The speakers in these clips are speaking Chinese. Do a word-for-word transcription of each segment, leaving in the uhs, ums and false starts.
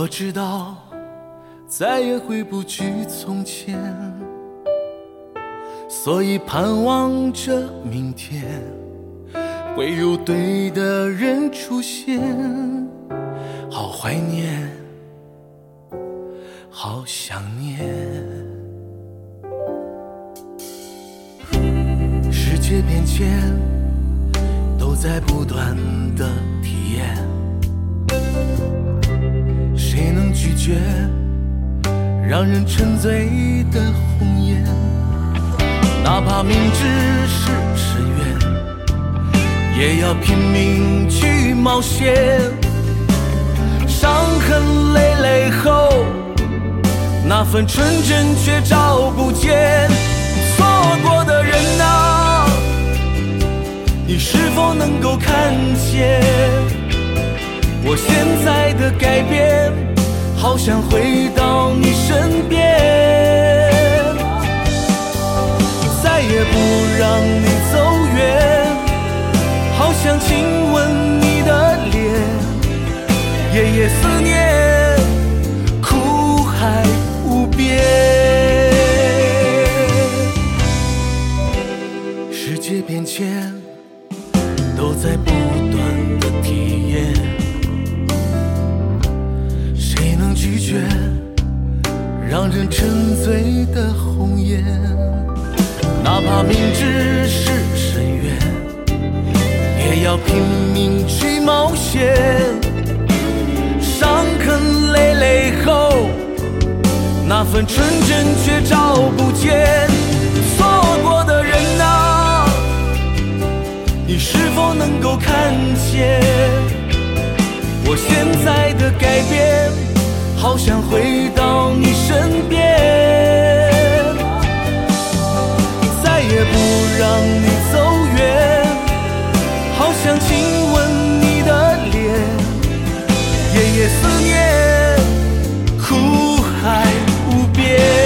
知道再也回不去从前，所以盼望着明天会有对的人出现。好怀念，好想念。世界变迁都在不断的体验，谁能拒绝让人沉醉的红颜？哪怕明知是深渊，也要拼命去冒险。伤痕累累后，那份纯真却找不见。错过的人啊，你是否能够看见？我现在的改变，好想回到你身边，再也不让你走远，好想亲吻你的脸。夜夜思念，苦海无边。世界变迁都在不断的体验，谁能拒绝让人沉醉的红颜？哪怕明知是深渊，也要拼命去冒险。伤痕累累后，那份纯真却找不见。错过的人啊，你是否能够看见？我现在的改变，好想回到你身边，再也不让你走远，好想亲吻你的脸。夜夜思念，苦海无边。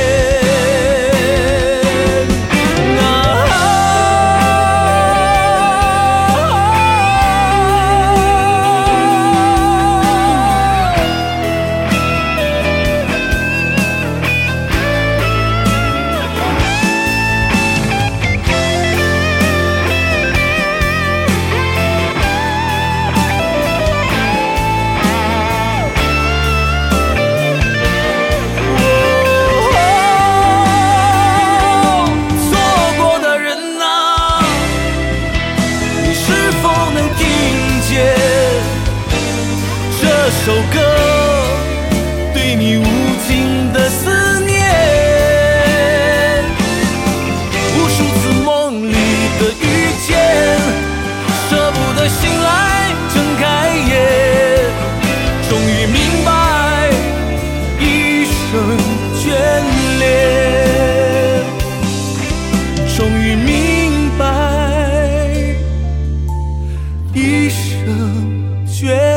这首歌对你无尽的思念，无数次梦里的遇见，舍不得醒来睁开眼，终于明白一生眷恋，终于明白一生眷恋。